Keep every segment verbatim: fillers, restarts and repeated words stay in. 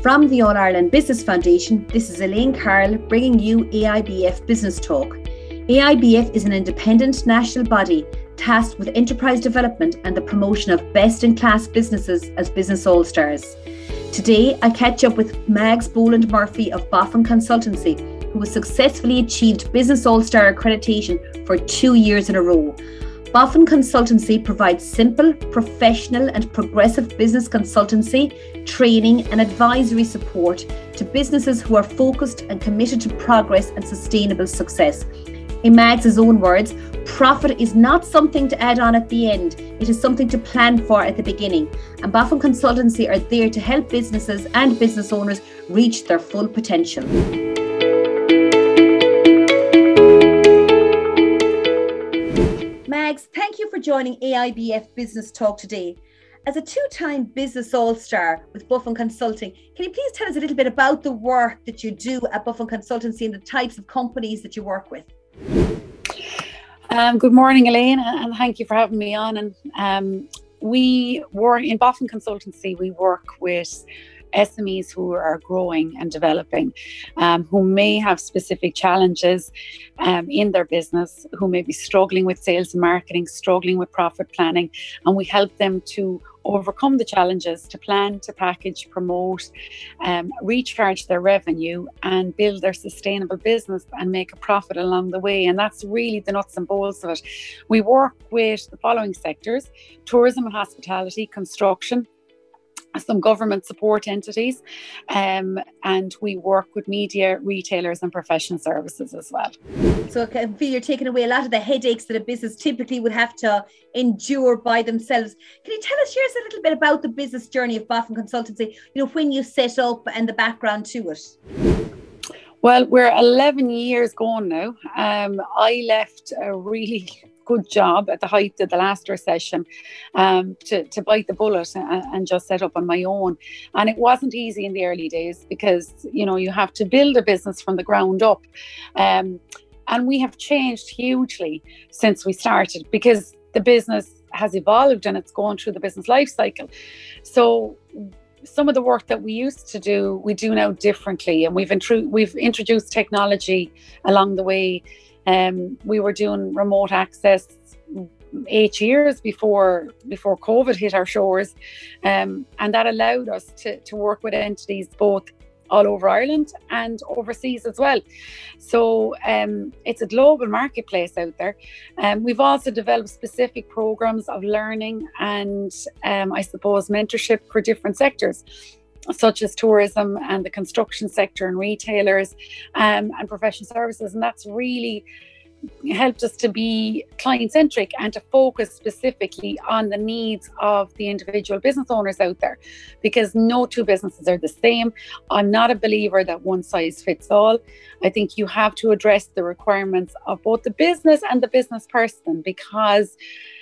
From the All Ireland Business Foundation, this is Elaine Carroll bringing you A I B F Business Talk. A I B F is an independent national body tasked with enterprise development and the promotion of best-in-class businesses as business all-stars. Today, I catch up with Mags Boland Murphy of Boffin Consultancy, who has successfully achieved Business All-Star accreditation for two years in a row. Boffin Consultancy provides simple, professional and progressive business consultancy, training and advisory support to businesses who are focused and committed to progress and sustainable success. In Mags' own words, profit is not something to add on at the end, it is something to plan for at the beginning. And Boffin Consultancy are there to help businesses and business owners reach their full potential. Mags, thank you for joining A I B F Business Talk today. As a two-time Business All-Star with Boffin Consulting, can you please tell us a little bit about the work that you do at Boffin Consultancy and the types of companies that you work with? Um, good morning, Elaine, and thank you for having me on. And um, we work in Boffin Consultancy. We work with S M Es who are growing and developing, um, who may have specific challenges um, in their business, who may be struggling with sales and marketing, struggling with profit planning, and we help them to overcome the challenges, to plan, to package, promote, um, recharge their revenue and build their sustainable business and make a profit along the way. And that's really the nuts and bolts of it. We work with the following sectors: tourism and hospitality, construction, some government support entities, um, and we work with media, retailers and professional services as well. So I can feel you're taking away a lot of the headaches that a business typically would have to endure by themselves. Can you tell us, share us a little bit about the business journey of Boffin Consultancy, you know, when you set up and the background to it? Well, we're eleven years gone now. Um, I left a really good job at the height of the last recession um, to, to bite the bullet and, and just set up on my own. And it wasn't easy in the early days because, you know, you have to build a business from the ground up. Um, and we have changed hugely since we started because the business has evolved and it's gone through the business life cycle. So some of the work that we used to do, we do now differently. And we've, intru- we've introduced technology along the way. Um, we were doing remote access eight years before before COVID hit our shores, um, and that allowed us to, to work with entities both all over Ireland and overseas as well. So um, it's a global marketplace out there. Um, we've also developed specific programs of learning and um, I suppose mentorship for different sectors, such as tourism and the construction sector and retailers um, and professional services. And that's really helped us to be client-centric and to focus specifically on the needs of the individual business owners out there, because no two businesses are the same. I'm not a believer that one size fits all. I think you have to address the requirements of both the business and the business person, because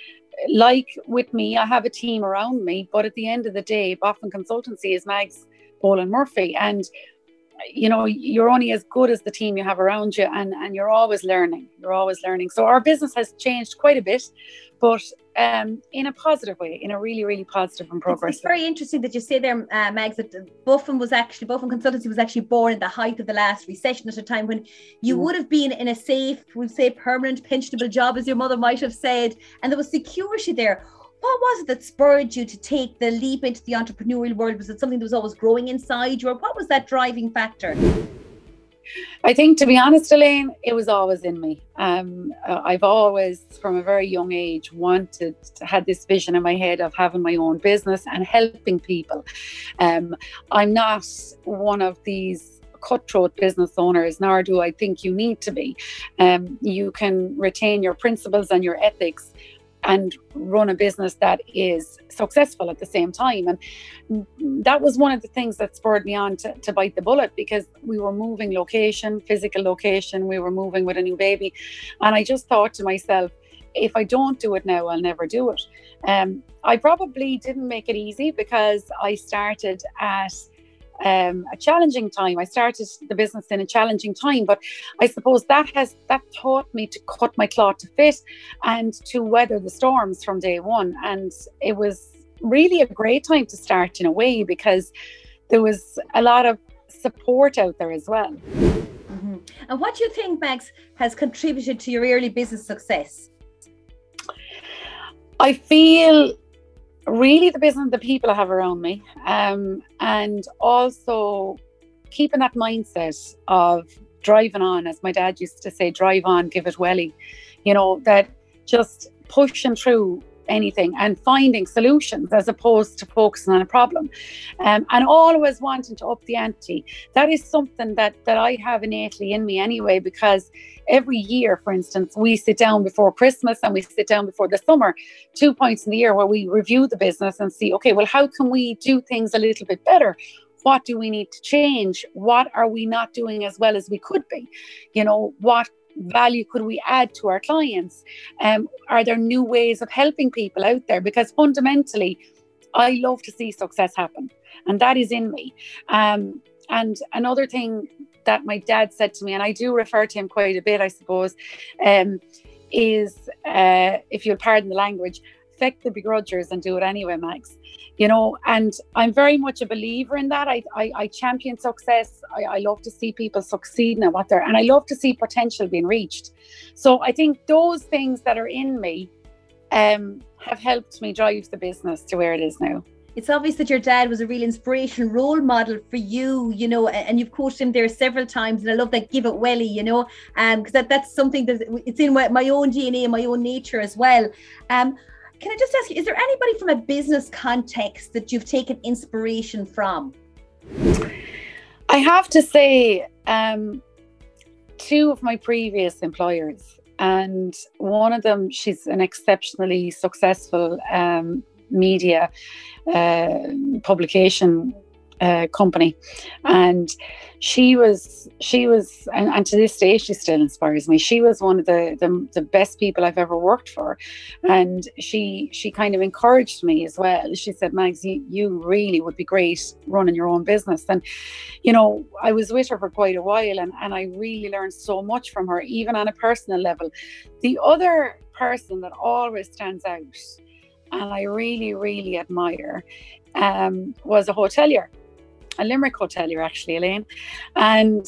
like with me, I have a team around me, but at the end of the day, Boffin Consultancy is Mags Boland Murphy. And, you know, you're only as good as the team you have around you, and, and you're always learning. You're always learning. So our business has changed quite a bit, but um, in a positive way, in a really, really positive and progressive. It's, it's very interesting that you say there, uh, Mags, that Boffin was actually, Boffin Consultancy was actually born at the height of the last recession, at a time when you mm. would have been in a safe, we'll say permanent, pensionable job, as your mother might have said, and there was security there. What was it that spurred you to take the leap into the entrepreneurial world? Was it something that was always growing inside you, or what was that driving factor? I think, to be honest, Elaine, it was always in me. Um, I've always, from a very young age, wanted to had this vision in my head of having my own business and helping people. Um, I'm not one of these cutthroat business owners, nor do I think you need to be. Um, you can retain your principles and your ethics and run a business that is successful at the same time. And that was one of the things that spurred me on to, to bite the bullet, because we were moving location, physical location, we were moving with a new baby. And I just thought to myself, if I don't do it now, I'll never do it. Um, I probably didn't make it easy because I started at Um, a challenging time. I started the business in a challenging time, but I suppose that has that taught me to cut my cloth to fit and to weather the storms from day one. And it was really a great time to start in a way, because there was a lot of support out there as well. Mm-hmm. And what do you think, Mags, has contributed to your early business success? I feel really the business, the people I have around me, um, and also keeping that mindset of driving on, as my dad used to say, drive on, give it welly, you know, that just pushing through anything and finding solutions as opposed to focusing on a problem, um, and always wanting to up the ante. That is something that that I have innately in me anyway, because every year, for instance, we sit down before Christmas and we sit down before the summer, two points in the year where we review the business and see, okay, well, how can we do things a little bit better? What do we need to change? What are we not doing as well as we could be? You know, what value could we add to our clients? Um, are there new ways of helping people out there? Because fundamentally, I love to see success happen, and that is in me. Um, and another thing that my dad said to me, and I do refer to him quite a bit, I suppose, um, is, uh, if you'll pardon the language, affect the begrudgers and do it anyway, Max. You know, and I'm very much a believer in that. I, I, I champion success. I, I love to see people succeeding at what they're, and I love to see potential being reached. So I think those things that are in me um, have helped me drive the business to where it is now. It's obvious that your dad was a real inspiration, role model for you, you know, and you've quoted him there several times. And I love that give it welly, you know, um, because that, that's something that it's in my, my own D N A, my own nature as well. Um, Can I just ask you, is there anybody from a business context that you've taken inspiration from? I have to say, um, two of my previous employers, and one of them, she's an exceptionally successful um, media uh, publication uh, company, and she was she was and, and to this day she still inspires me. She was one of the, the the best people I've ever worked for, and she she kind of encouraged me as well. She said, Mags, you, you really would be great running your own business. And you know, I was with her for quite a while, and, and I really learned so much from her, even on a personal level. The other person that always stands out and I really really admire um, was a hotelier. A Limerick hotelier, actually, Elaine. And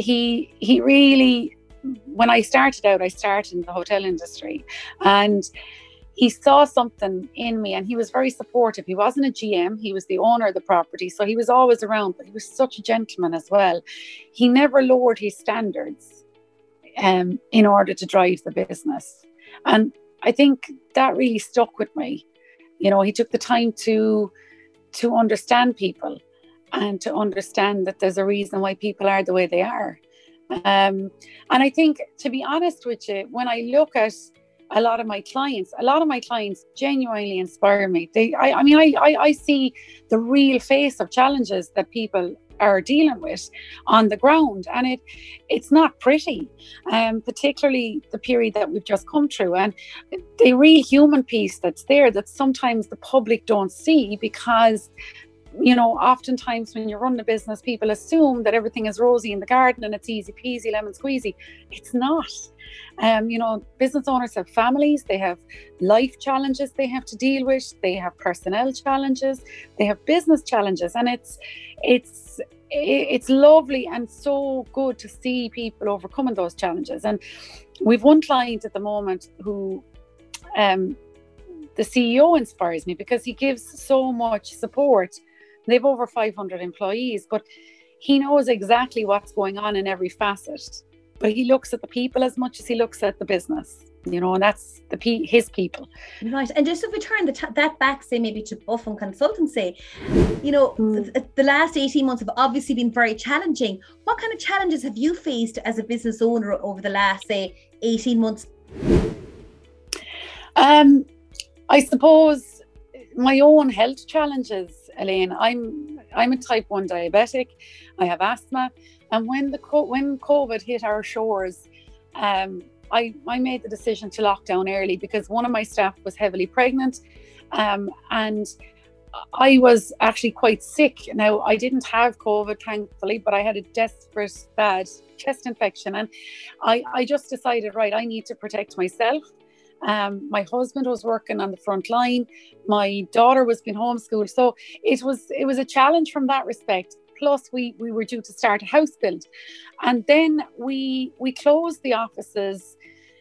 he he really, when I started out, I started in the hotel industry, and he saw something in me, and he was very supportive. He wasn't a G M, he was the owner of the property, so he was always around, but he was such a gentleman as well. He never lowered his standards um, in order to drive the business. And I think that really stuck with me. You know, he took the time to to understand people, and to understand that there's a reason why people are the way they are. Um, and I think, to be honest with you, when I look at a lot of my clients, a lot of my clients genuinely inspire me. They, I, I mean, I, I, I see the real face of challenges that people are dealing with on the ground, and it it's not pretty, um, particularly the period that we've just come through, and the real human piece that's there that sometimes the public don't see, because you know, oftentimes when you're running a business, people assume that everything is rosy in the garden and it's easy peasy, lemon squeezy. It's not. Um, you know, business owners have families, they have life challenges they have to deal with, they have personnel challenges, they have business challenges, and it's it's it's lovely and so good to see people overcoming those challenges. And we've one client at the moment who um, the C E O inspires me because he gives so much support. They've over five hundred employees, but he knows exactly what's going on in every facet. But he looks at the people as much as he looks at the business, you know, and that's the pe- his people. Right. And just if we turn the t- that back, say, maybe to Buffon Consultancy, you know, mm. the, the last eighteen months have obviously been very challenging. What kind of challenges have you faced as a business owner over the last, say, eighteen months? Um, I suppose my own health challenges, Elaine. I'm I'm a type one diabetic. I have asthma, and when the co- when COVID hit our shores, um, I I made the decision to lock down early because one of my staff was heavily pregnant, um, and I was actually quite sick. Now, I didn't have COVID, thankfully, but I had a desperate bad chest infection, and I I just decided, right, I need to protect myself. Um, my husband was working on the front line. My daughter was being homeschooled. So it was it was a challenge from that respect. Plus, we we were due to start a house build. And then we we closed the offices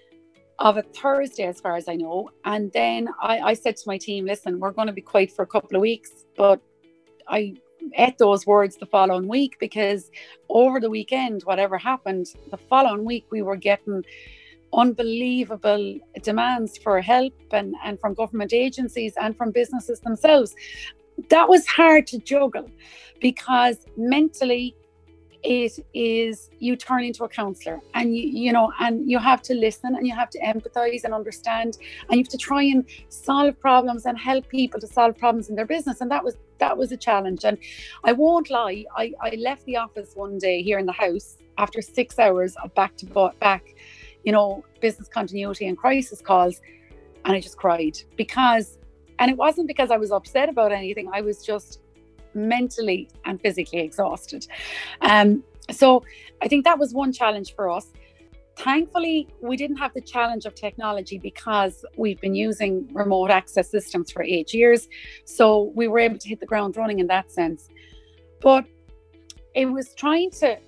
of a Thursday, as far as I know. And then I, I said to my team, listen, we're going to be quiet for a couple of weeks. But I ate those words the following week, because over the weekend, whatever happened, the following week we were getting unbelievable demands for help, and, and from government agencies and from businesses themselves. That was hard to juggle, because mentally it is, you turn into a counsellor, and you, you know, and you have to listen, and you have to empathise and understand, and you have to try and solve problems and help people to solve problems in their business. And that was that was a challenge. And I won't lie, I, I left the office one day here in the house after six hours of back to back, you know, business continuity and crisis calls, and I just cried, because, and it wasn't because I was upset about anything, I was just mentally and physically exhausted. Um, so I think that was one challenge for us. Thankfully, we didn't have the challenge of technology, because we've been using remote access systems for eight years. So we were able to hit the ground running in that sense. But it was trying to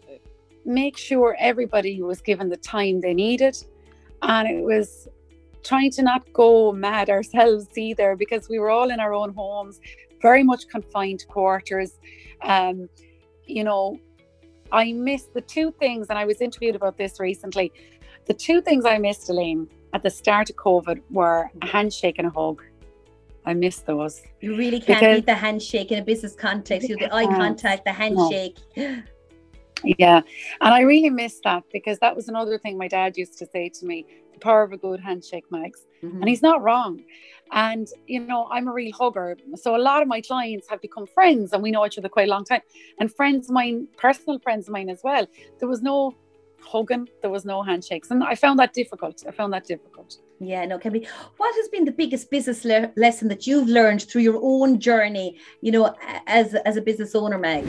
make sure everybody was given the time they needed. And it was trying to not go mad ourselves either, because we were all in our own homes, very much confined quarters. Um, you know, I missed the two things, and I was interviewed about this recently. The two things I missed, Elaine, at the start of COVID were a handshake and a hug. I miss those. You really can't because, beat the handshake in a business context. You the eye contact, the handshake. No. Yeah, and I really miss that, because that was another thing my dad used to say to me, the power of a good handshake, Mags. Mm-hmm. And he's not wrong. And, you know, I'm a real hugger. So a lot of my clients have become friends, and we know each other quite a long time. And friends of mine, personal friends of mine as well. There was no hugging, there was no handshakes. And I found that difficult. I found that difficult. Yeah, no, can be. What has been the biggest business le- lesson that you've learned through your own journey, you know, as, as a business owner, Mags?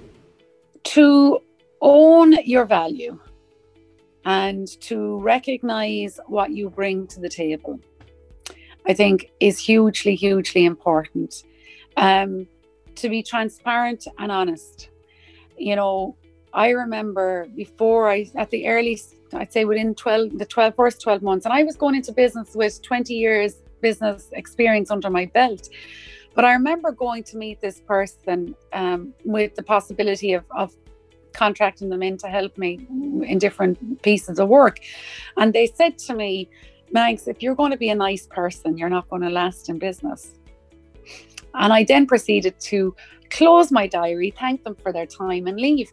To own your value and to recognize what you bring to the table, I think is hugely, hugely important. Um, to be transparent and honest. You know, I remember before I, at the early, I'd say within twelve, the twelve, first twelve months, and I was going into business with twenty years business experience under my belt. But I remember going to meet this person um, with the possibility of, of contracting them in to help me in different pieces of work. And they said to me, Mags, if you're going to be a nice person, you're not going to last in business. And I then proceeded to close my diary, thank them for their time and leave.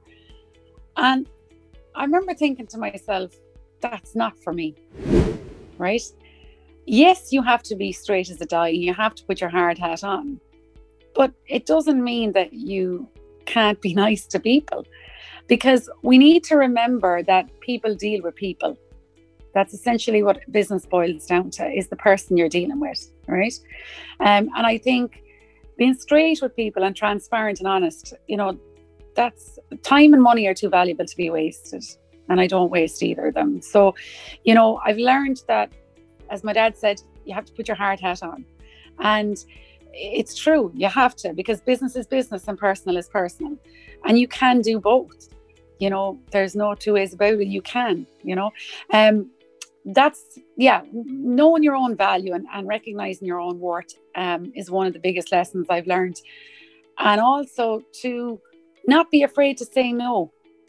And I remember thinking to myself, that's not for me, right? Yes, you have to be straight as a die, you have to put your hard hat on, but it doesn't mean that you can't be nice to people, because we need to remember that people deal with people. That's essentially what business boils down to, is the person you're dealing with, right? Um, and I think being straight with people and transparent and honest, you know, that's time and money are too valuable to be wasted. And I don't waste either of them. So, you know, I've learned that, as my dad said, you have to put your hard hat on. And it's true, you have to, because business is business and personal is personal. And you can do both. You know, there's no two ways about it. You can, you know. Um, that's, yeah, knowing your own value and, and recognizing your own worth um, is one of the biggest lessons I've learned. And also to not be afraid to say no.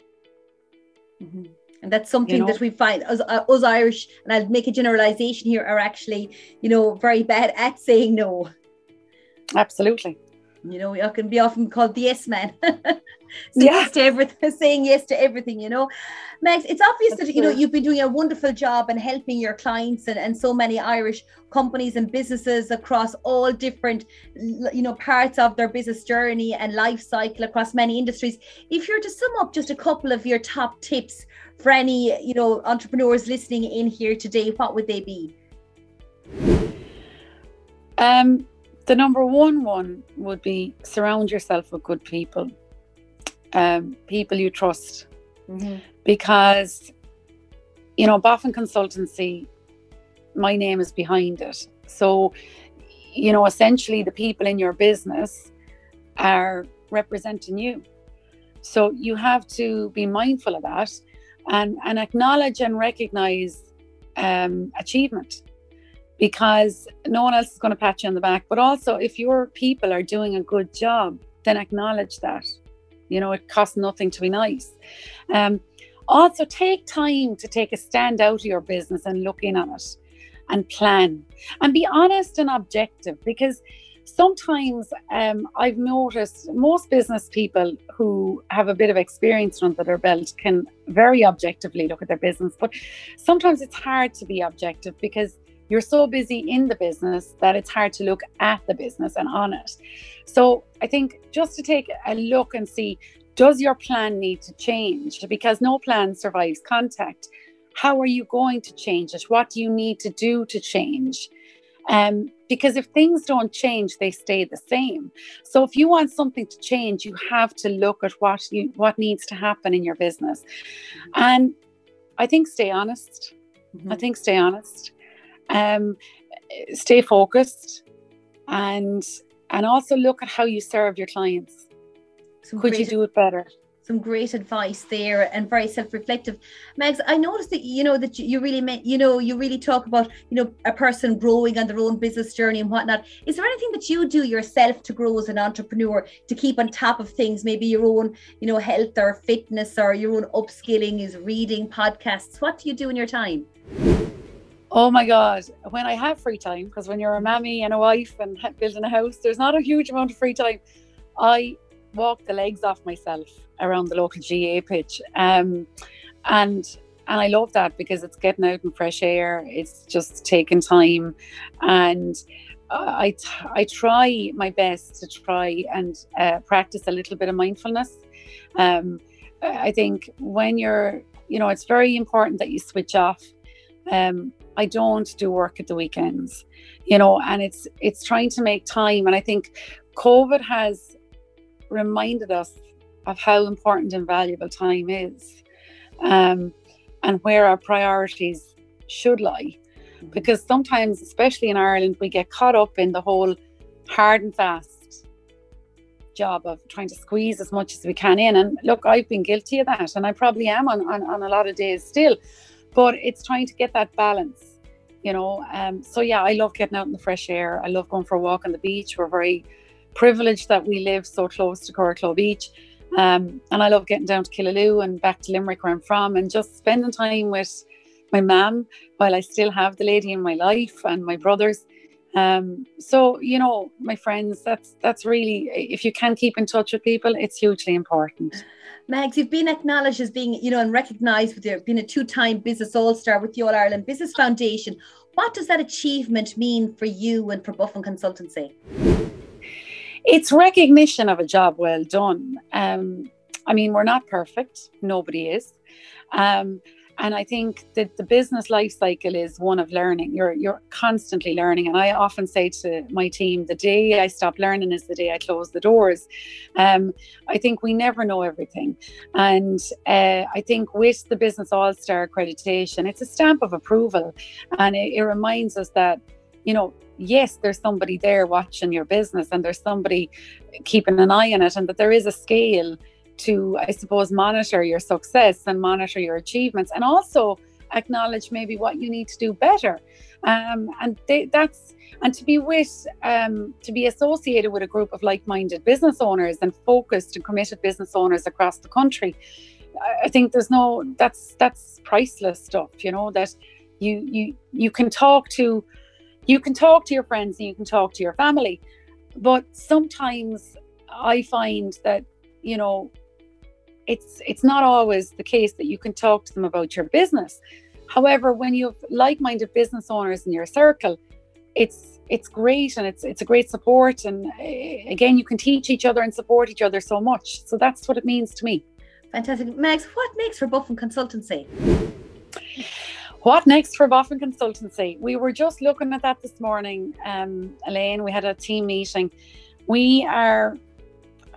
Mm-hmm. And that's something, you know, that we find us, uh, us Irish, and I'll make a generalization here, are actually, you know, very bad at saying no. Absolutely. You know, we can be often called the yes man. So yeah. yes to everything, saying yes to everything, you know. Mags, it's obvious That's that, you know, you've been doing a wonderful job and helping your clients and, and so many Irish companies and businesses across all different, you know, parts of their business journey and life cycle across many industries. If you're to sum up just a couple of your top tips for any, you know, entrepreneurs listening in here today, what would they be? Um, the number one one would be surround yourself with good people. Um, people you trust, mm-hmm. because, you know, Boffin Consultancy, my name is behind it. So, you know, essentially the people in your business are representing you. So you have to be mindful of that and, and acknowledge and recognize um, achievement, because no one else is going to pat you on the back. But also, if your people are doing a good job, then acknowledge that. You know, it costs nothing to be nice. Um, also, take time to take a stand out of your business and look in on it and plan and be honest and objective, because sometimes um, I've noticed most business people who have a bit of experience under their belt can very objectively look at their business, but sometimes it's hard to be objective because you're so busy in the business that it's hard to look at the business and on it. So I think just to take a look and see, does your plan need to change? Because no plan survives contact. How are you going to change it? What do you need to do to change? Um, because if things don't change, they stay the same. So if you want something to change, you have to look at what you what needs to happen in your business. And I think stay honest. Mm-hmm. I think stay honest. Um, stay focused, and and also look at how you serve your clients. Some Could you do it better? Some great advice there, and very self-reflective. Megs, I noticed that you know that you really meant, you know, you really talk about, you know, a person growing on their own business journey and whatnot. Is there anything that you do yourself to grow as an entrepreneur, to keep on top of things? Maybe your own, you know, health or fitness, or your own upskilling, is reading, podcasts. What do you do in your time? Oh my God, when I have free time, because when you're a mammy and a wife and building a house, there's not a huge amount of free time. I walk the legs off myself around the local G A A pitch. Um, and and I love that because it's getting out in fresh air. It's just taking time. And I, I try my best to try and uh, practice a little bit of mindfulness. Um, I think when you're, you know, it's very important that you switch off. Um, I don't do work at the weekends, you know, and it's it's trying to make time. And I think COVID has reminded us of how important and valuable time is, um, and where our priorities should lie. Because sometimes, especially in Ireland, we get caught up in the whole hard and fast job of trying to squeeze as much as we can in. And look, I've been guilty of that, and I probably am on, on, on a lot of days still. But it's trying to get that balance, you know. Um, so yeah, I love getting out in the fresh air. I love going for a walk on the beach. We're very privileged that we live so close to Coraclough Beach. Um, and I love getting down to Killaloe and back to Limerick, where I'm from, and just spending time with my mum while I still have the lady in my life, and my brothers. Um, so, you know, my friends, that's that's really, if you can keep in touch with people, it's hugely important. Megs, you've been acknowledged as being, you know, and recognised with your being a two-time Business All-Star with the All Ireland Business Foundation. What does that achievement mean for you and for Buffin Consultancy? It's recognition of a job well done. Um, I mean, we're not perfect. Nobody is. Um, and I think that the business life cycle is one of learning. You're you're constantly learning. And I often say to my team, the day I stop learning is the day I close the doors. Um, I think we never know everything. And uh, I think with the Business All-Star accreditation, it's a stamp of approval. And it, it reminds us that, you know, yes, there's somebody there watching your business, and there's somebody keeping an eye on it, and that there is a scale to, I suppose, monitor your success and monitor your achievements, and also acknowledge maybe what you need to do better. Um, and they, that's and to be with, um, to be associated with a group of like-minded business owners and focused and committed business owners across the country. I think there's no, that's that's priceless stuff. You know, that you you you can talk to. You can talk to your friends and you can talk to your family, but sometimes I find that, you know, it's it's not always the case that you can talk to them about your business. However, when you have like-minded business owners in your circle, it's it's great, and it's it's a great support. And uh, again, you can teach each other and support each other so much. So that's what it means to me. Fantastic. Megs, what next for Buffin Consultancy? What next for Buffin Consultancy? We were just looking at that this morning, um, Elaine. We had a team meeting. We are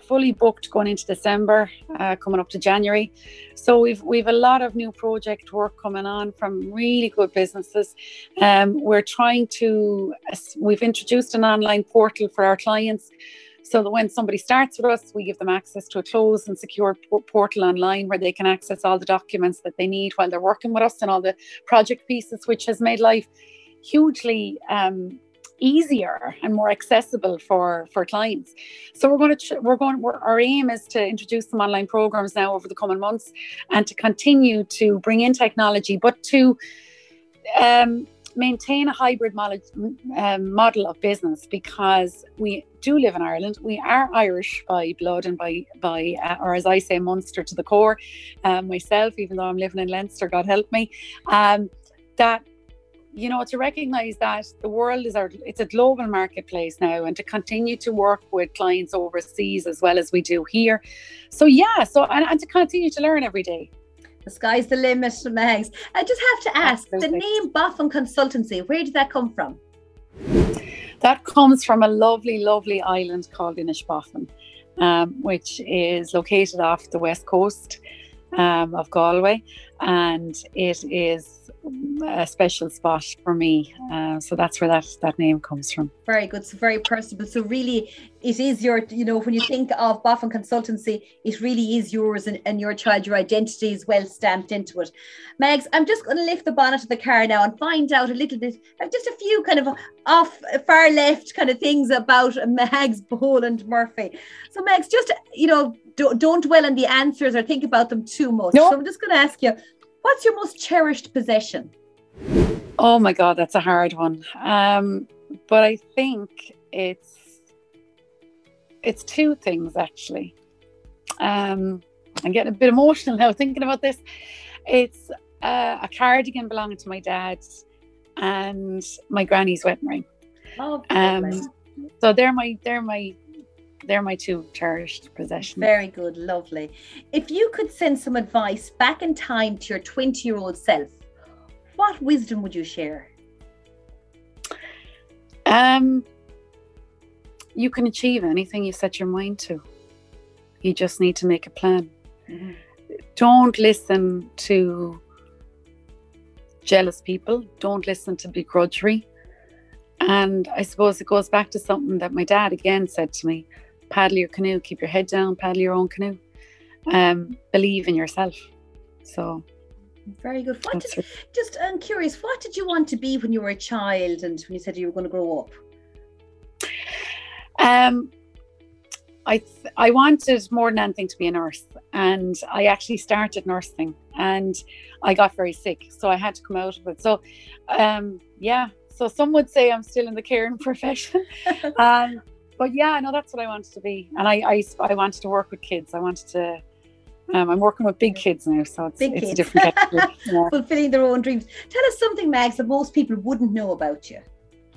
fully booked going into December, uh, coming up to January. So we've we've a lot of new project work coming on from really good businesses. Um, we're trying to, we've introduced an online portal for our clients, so that when somebody starts with us, we give them access to a closed and secure portal online where they can access all the documents that they need while they're working with us and all the project pieces, which has made life hugely um, easier and more accessible for for clients. So we're going to we're going we're, our aim is to introduce some online programs now over the coming months, and to continue to bring in technology, but to um, maintain a hybrid model, um, model of business, because we do live in Ireland. We are Irish by blood and by by uh, or as I say, Munster to the core. Um, myself, even though I'm living in Leinster, God help me. Um, that. You know, to recognise that the world is our, it's a global marketplace now, and to continue to work with clients overseas as well as we do here. So yeah, so and, and to continue to learn every day. The sky's the limit, Megs. I just have to ask, Absolutely. The name Boffin Consultancy, where did that come from? That comes from a lovely, lovely island called Inishbofin, um, which is located off the west coast um, of Galway, and it is a special spot for me, uh, so that's where that that name comes from. Very good. So very personable. So really it is your, you know, when you think of Boffin Consultancy, it really is yours, and, and your child, your identity is well stamped into it. Megs, I'm just going to lift the bonnet of the car now and find out a little bit, just a few kind of off far left kind of things about Megs Boland Murphy. So Megs, just, you know, don't, don't dwell on the answers or think about them too much. No. So I'm just going to ask you, what's your most cherished possession? Oh my God, that's a hard one. Um, but I think it's it's two things actually. Um, I'm getting a bit emotional now thinking about this. It's uh, a cardigan belonging to my dad and my granny's wedding ring. Oh, um, so they're my they're my they're my two cherished possessions. Very good, lovely. If you could send some advice back in time to your twenty-year-old self, what wisdom would you share? Um, you can achieve anything you set your mind to. You just need to make a plan. Mm-hmm. Don't listen to jealous people. Don't listen to begrudgery. And I suppose it goes back to something that my dad again said to me: paddle your canoe, keep your head down, paddle your own canoe. Um, believe in yourself. So very good. What did, just I'm curious, what did you want to be when you were a child and when you said you were going to grow up? Um, I th- I wanted more than anything to be a nurse, and I actually started nursing and I got very sick, so I had to come out of it. So, um, yeah. So some would say I'm still in the caring profession. um, But yeah, I know that's what I wanted to be. And I, I, I wanted to work with kids. I wanted to, um, I'm working with big kids now. So it's, big it's kids. A different category. Yeah. Fulfilling their own dreams. Tell us something, Megs, that most people wouldn't know about you.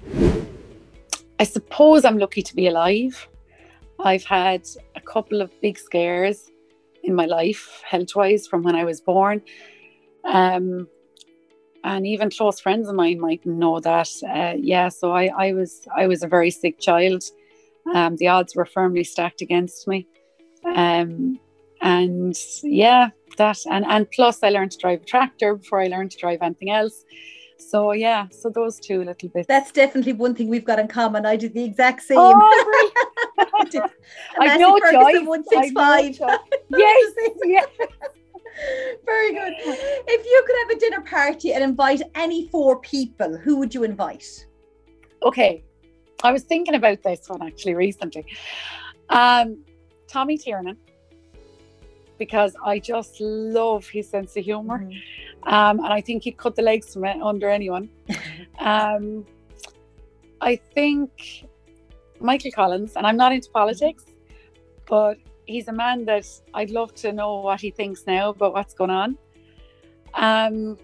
I suppose I'm lucky to be alive. I've had a couple of big scares in my life, health-wise, from when I was born. Um, and even close friends of mine might know that. Uh, yeah, so I, I was I was a very sick child. Um, the odds were firmly stacked against me. Um, and yeah, that, and, and plus I learned to drive a tractor before I learned to drive anything else. So yeah, so those two little bits. That's definitely one thing we've got in common. I did the exact same. Oh, really? I know, Joyce. one sixty-five. Yes, yes. Very good. If you could have a dinner party and invite any four people, who would you invite? Okay. I was thinking about this one actually recently. Um, Tommy Tiernan, because I just love his sense of humour. Mm-hmm. Um, and I think he'd cut the legs from it under anyone. um, I think Michael Collins, and I'm not into politics, but he's a man that I'd love to know what he thinks now about what's going on. Um,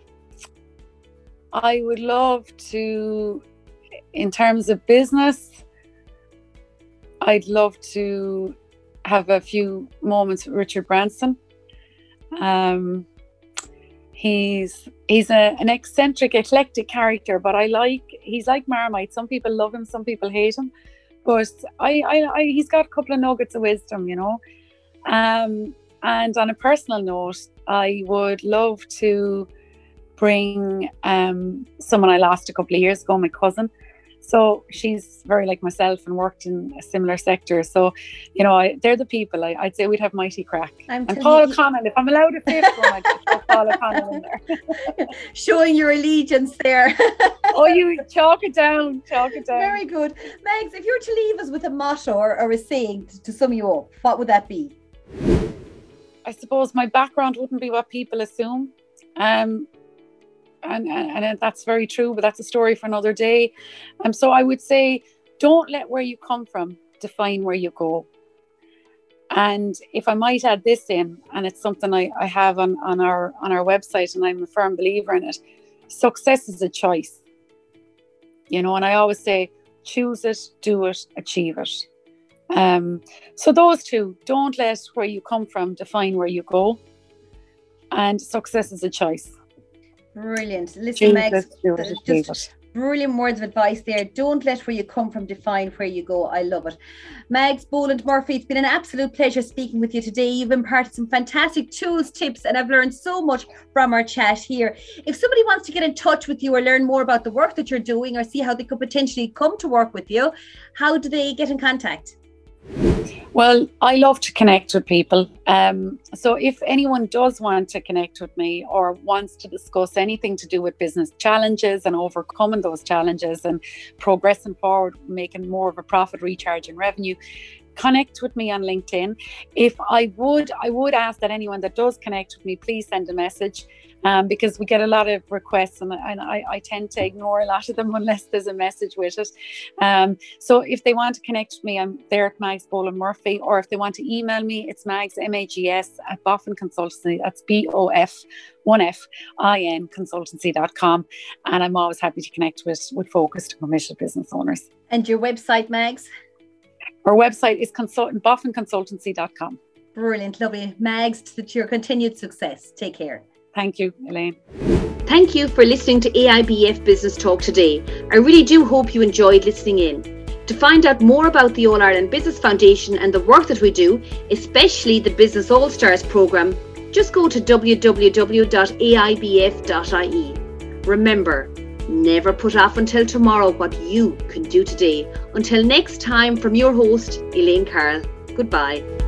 I would love to, in terms of business, I'd love to have a few moments with Richard Branson. Um, he's he's a, an eccentric, eclectic character, but I like, he's like Marmite. Some people love him, some people hate him. but I, I, I, he's got a couple of nuggets of wisdom, you know. Um, and on a personal note, I would love to bring um, someone I lost a couple of years ago, my cousin. So she's very like myself and worked in a similar sector. So, you know, I, they're the people. I, I'd say we'd have mighty crack. I'm and Paul O'Connell, if I'm allowed to say it, I'd throw Paul O'Connell in there. Showing your allegiance there. Oh, you chalk it down, chalk it down. Very good. Megs, if you were to leave us with a motto or, or a saying to, to sum you up, what would that be? I suppose my background wouldn't be what people assume. Um, And, and and that's very true, but that's a story for another day. Um, so I would say, don't let where you come from define where you go. And if I might add this in, and it's something I, I have on, on our on our website, and I'm a firm believer in it, success is a choice. You know, and I always say, choose it, do it, achieve it. Um, so those two, don't let where you come from define where you go. And success is a choice. Brilliant. Listen, Megs, just brilliant words of advice there. Don't let where you come from define where you go. I love it. Megs Boland-Murphy, it's been an absolute pleasure speaking with you today. You've imparted some fantastic tools, tips, and I've learned so much from our chat here. If somebody wants to get in touch with you or learn more about the work that you're doing or see how they could potentially come to work with you, how do they get in contact? Well, I love to connect with people. Um, so if anyone does want to connect with me or wants to discuss anything to do with business challenges and overcoming those challenges and progressing forward, making more of a profit, recharging revenue, connect with me on LinkedIn. If I would, I would ask that anyone that does connect with me, please send a message. Um, because we get a lot of requests and, and I, I tend to ignore a lot of them unless there's a message with it. Um, so if they want to connect with me, I'm there at Megs Boland-Murphy, or if they want to email me, it's Mags, M A G S, at Boffin Consultancy. That's B O F, one F, I N, consultancy dot com. And I'm always happy to connect with, with focused commercial business owners. And your website, Megs? Our website is consult- boffin consultancy dot com. Brilliant, lovely. Megs, to your continued success. Take care. Thank you, Elaine. Thank you for listening to A I B F Business Talk today. I really do hope you enjoyed listening in. To find out more about the All Ireland Business Foundation and the work that we do, especially the Business All Stars programme, just go to w w w dot a i b f dot i e. Remember, never put off until tomorrow what you can do today. Until next time, from your host, Elaine Carroll. Goodbye.